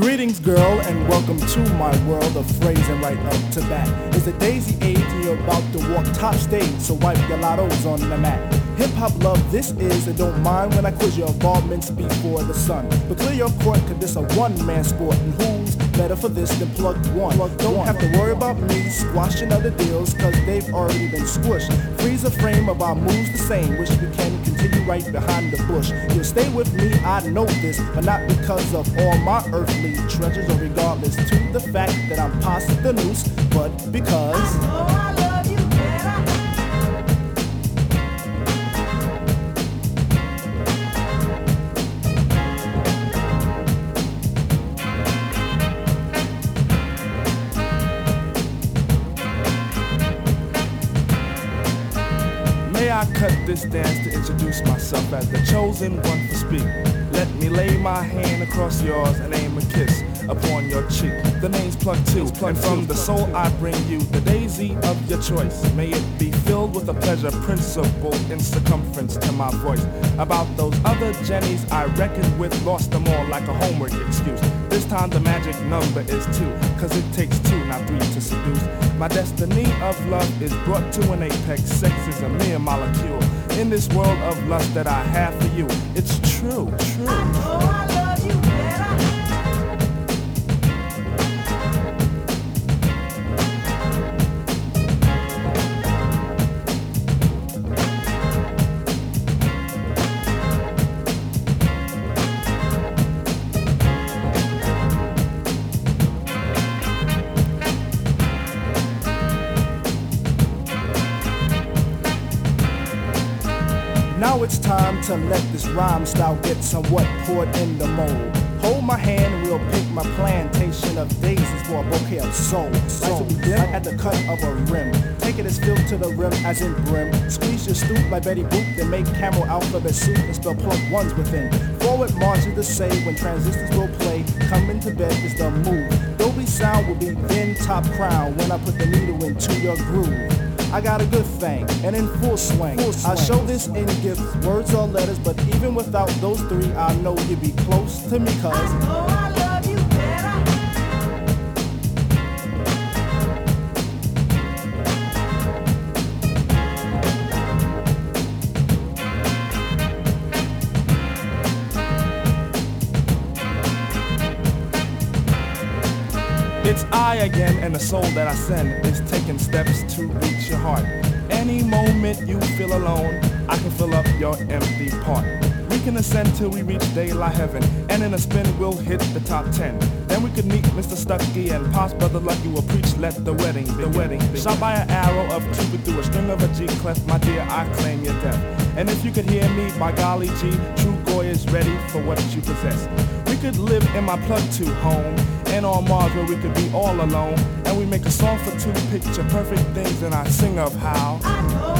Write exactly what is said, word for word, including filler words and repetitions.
Greetings, girl, and welcome to my world of phrasing right up to bat. It's the daisy age and you're about to walk top stage, so wipe your lottos on the mat. Hip-hop love this is, and don't mind when I quiz your involvements before the sun. But clear your court, cause this a one-man sport, and who's better for this than Plug One? Plug don't one. Have to worry about me squashing other deals, cause they've already been squished. Freeze a frame of our moves the same, wish we can continue right behind the bush. You'll stay with me, I know this, but not because of all my earthly treasures, or regardless to the fact that I'm past the noose, but because I know I love you better. May I cut this dance to introduce myself as the chosen one for speak. Let me lay my hand across yours and aim a kiss upon your cheek. The name's Plug Two, and from the soul I bring you the daisy of your choice. May it be filled with a pleasure principle in circumference to my voice. About those other Jennies I reckoned with, lost them all like a homework excuse. This time the magic number is two, cause it takes two, not three to seduce. My destiny of love is brought to an apex. Sex is a mere molecule in this world of lust that I have for you. It's true, true. I know I love you better. Now it's time to let this rhyme style get somewhat poured in the mold. Hold my hand and we'll pick my plantation of daisies for a bouquet of soul. So we begin at the cut of a rim. Take it as filled to the rim as in brim. Squeeze your stoop like Betty Boop, then make camel alphabet soup and spell plug ones within. Forward march is the say when transistors will play. Come into bed is the move. Dolby sound will be then top crown when I put the needle into your groove. I got a good thing, and in full swing. full swing. I show this in gifts, words or letters, but even without those three, I know you'd be close to me, cause I know I love you better. It's I again, and the soul that I send is taking steps to reach your heart. Any moment you feel alone, I can fill up your empty part. We can ascend till we reach daylight heaven, and in a spin we'll hit the top ten. Then we could meet Mister Stucky and Pops Brother Lucky will preach, let the wedding be. The wedding be. Shot by an arrow of Cupid through a string of a G clef, my dear, I claim your death. And if you could hear me, by golly G, true Goy is ready for what you possess. We could live in my Plug Two home, and on Mars where we could be all alone, and we make a song for two, picture perfect things, and I sing of how I know